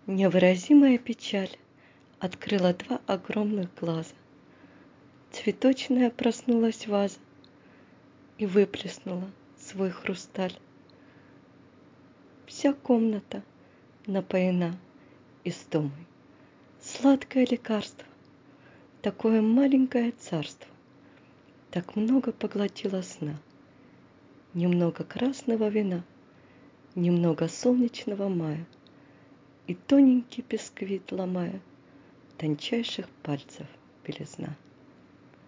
Невыразимая печаль открыла два огромных глаза. Цветочная проснулась ваза и выплеснула свой хрусталь. Вся комната напоена истомой. Сладкое лекарство, такое маленькое царство, так много поглотило сна. Немного красного вина, немного солнечного мая и тоненький бисквит ломая, тончайших пальцев белизна.